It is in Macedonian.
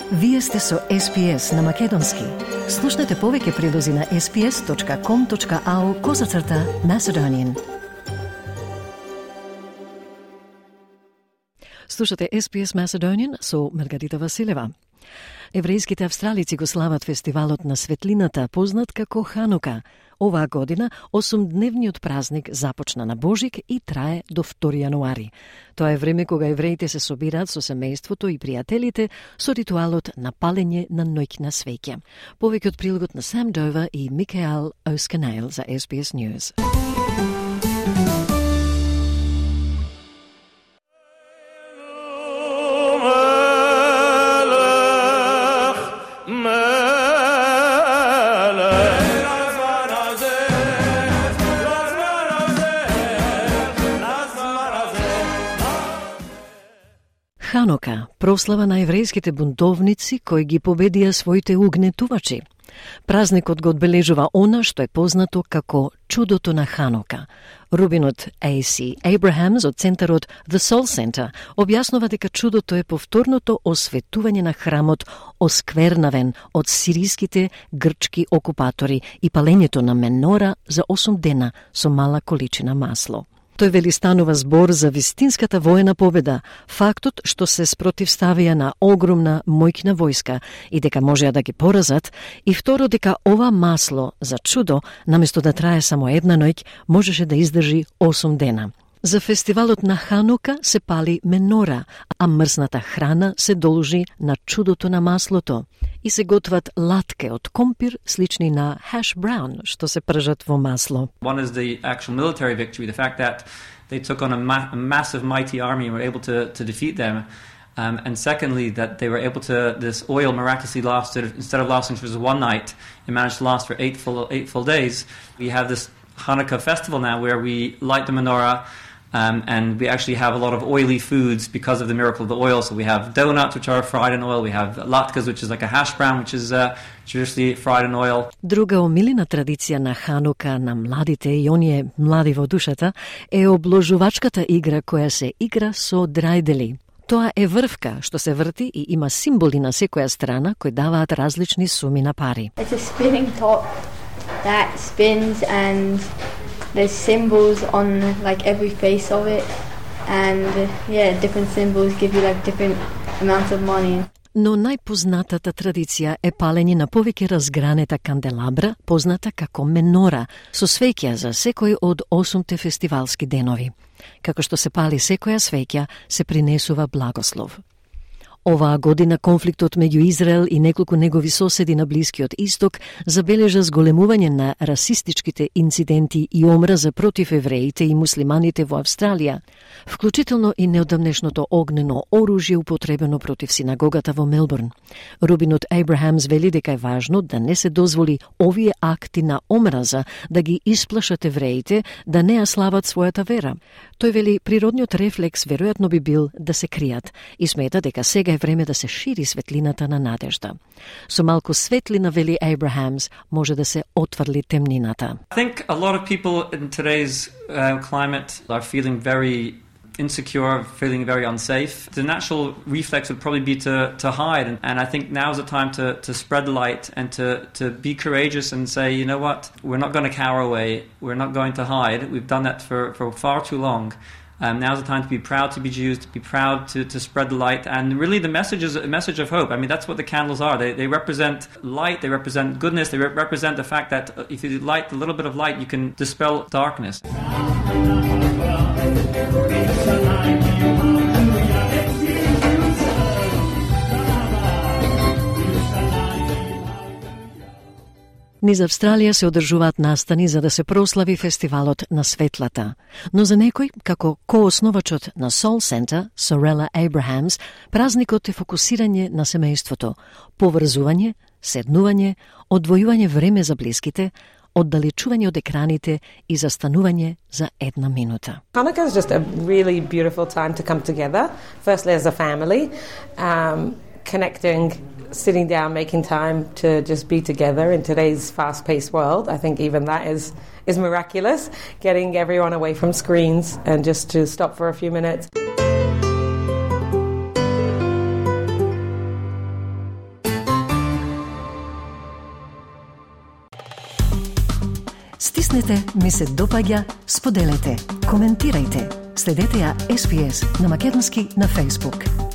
Вие сте со SPS на Македонски. Слушнете повеќе прилози на sps.com.au/Macedonian. Слушате SPS Macedonian со Маргарита Василева. Еврејските австралици го слават фестивалот на светлината, познат како Ханука. Оваа година 8-дневниот празник започна на Божик и трае до 2 јануари. Тоа е време кога евреите се собираат со семејството и пријателите со ритуалот на палење на ноќна свеќа. Повеќе од прилогот на Сам Дова и Микаел Осканейл за SBS News. Ханука, прослава на еврејските бунтовници кои ги победија своите угнетувачи. Празникот го одбележува она што е познато како чудото на Ханука. Рубинот A.C. Abrahams од центарот The Soul Center објаснува дека чудото е повторното осветување на храмот осквернавен од сириските грчки окупатори и палењето на менора за 8 дена со мала количина масло. Тој вели станува збор за вистинската воена победа, фактот што се спротивставија на огромна моќна војска и дека можеа да ги поразат, и второ дека ова масло за чудо, наместо да трае само една ноќ, можеше да издржи 8 дена. За фестивалот на Ханука се пали менора, а мрсната храна се должи на чудото на маслото и се готват латке од компир слични на hash brown, што се пржат во масло. One is the actual military victory, the fact that they took on a massive mighty army and were able to defeat them. And secondly, that they were able to, this oil miraculously lasted, instead of lasting for just one night, it managed to last for eight full days. We have this Hanukkah festival now where we light the menorah, and we actually have a lot of oily foods because of the miracle of the oil. So we have donuts, which are fried in oil. We have latkes, which is like a hash brown, which is traditionally fried in oil. Друга омилена традиција на Ханука на младите и оние млади во душата е обложувачката игра која се игра со драјдели. Тоа е врвка што се врти и има символи на секоја страна кои даваат различни суми на пари. It's a spinning top that spins and there's symbols on like every face of it, and different symbols give you like different amounts of money. Но најпознатата традиција е палење на повеќе разгранета канделабра, позната како менора, со свеќа за секој од 8 фестивалски денови. Како што се пали секоја свеќа, се принесува благослов. Оваа година конфликтот меѓу Израел и неколку негови соседи на Блискиот Исток забележа зголемување на расистичките инциденти и омраза против евреите и муслиманите во Австралија, вклучително и неодамнешното огнено оружје употребено против синагогата во Мелбурн. Рубинот Abrahams вели дека е важно да не се дозволи овие акти на омраза да ги исплашат евреите да не ја слават својата вера. Тој вели природниот рефлекс веројатно би бил да се кријат и смета дека сега е време да се шири светлината на надежда. Со малку светлина, вели Abrahams, може да се отврли темнината. I think a lot of people in today's climate are feeling very insecure, feeling very unsafe. The natural reflex would probably be to hide, and I think now's the time to spread the light and to be courageous and say, you know what, we're not going to cower away, we're not going to hide. We've done that for far too long. Now's the time to be proud to be Jews, to be proud to spread the light, and really the message is a message of hope. I mean, that's what the candles are. They represent light, they represent goodness, they represent the fact that if you light a little bit of light, you can dispel darkness. Низ Австралија се одржуваат настани за да се прослави фестивалот на светлата. Но за некој, како коосновачот на Soul Center, Sorella Abrahams, празникот е фокусирање на семејството, поврзување, седнување, одвојување време за блиските, оддалечување од екраните и застанување за една минута. Hanukkah is just a really beautiful time to come together, firstly as a family, connecting, sitting down, making time to just be together in today's fast-paced world. I think even that is miraculous, getting everyone away from screens and just to stop for a few minutes. Stisnete mi se dopaѓа, споделете, коментирајте. Следете ја SBS на Македонски на Facebook.